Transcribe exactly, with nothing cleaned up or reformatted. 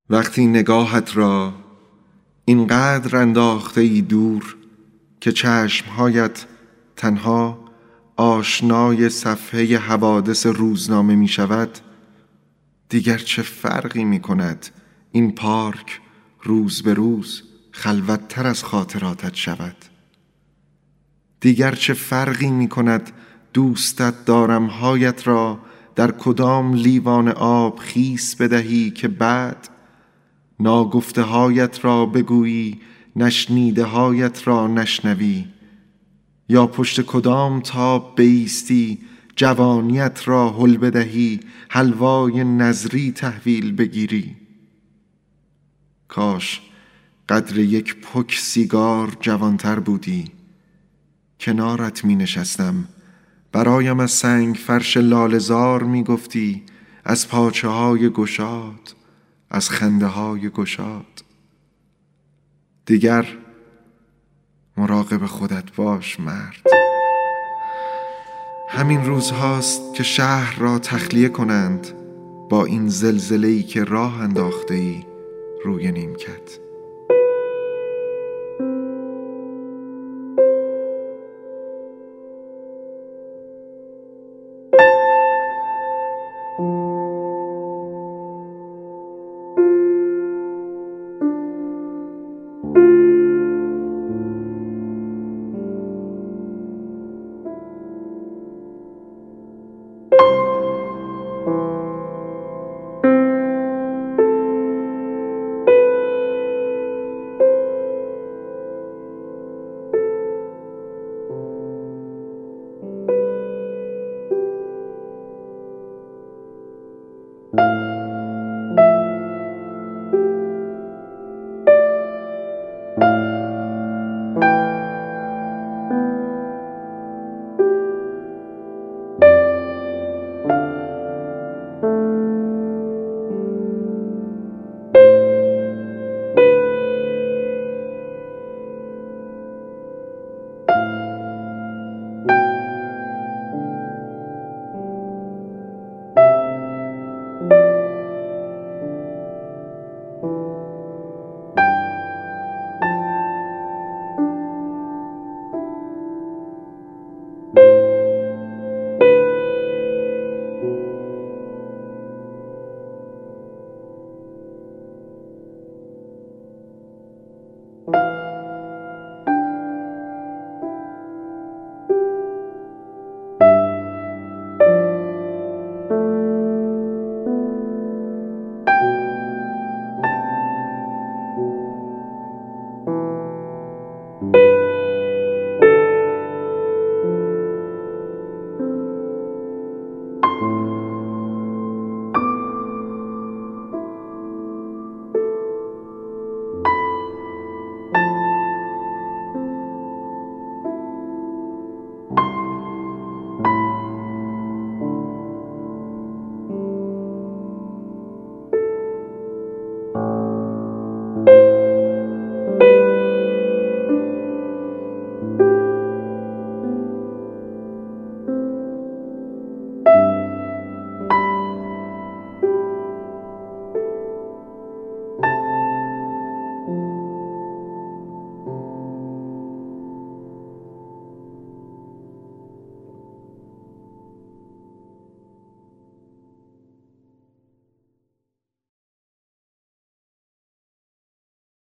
وقتی نگاهت را اینقدر انداخته ای دور که چشمهایت تنها آشنای صفحه حوادث روزنامه می شود، دیگر چه فرقی می کند این پارک روز به روز خلوت‌تر از خاطراتت شود؟ دیگر چه فرقی می کند دوستت دارم هایت را در کدام لیوان آب خیس بدهی که بعد ناگفته هایت را بگویی نشنیده هایت را نشنوی؟ یا پشت کدام تاب بایستی جوانیت را هل بدهی حلوای نظری تحویل بگیری؟ کاش قدر یک پک سیگار جوانتر بودی، کنارت می نشستم، برایم از سنگ فرش لاله‌زار می گفتی، از پاچه های گشاد، از خنده های گشاد. دیگر مراقب خودت باش مرد. همین روزهاست که شهر را تخلیه کنند با این زلزله‌ای که راه انداخته ای روی نیمکت.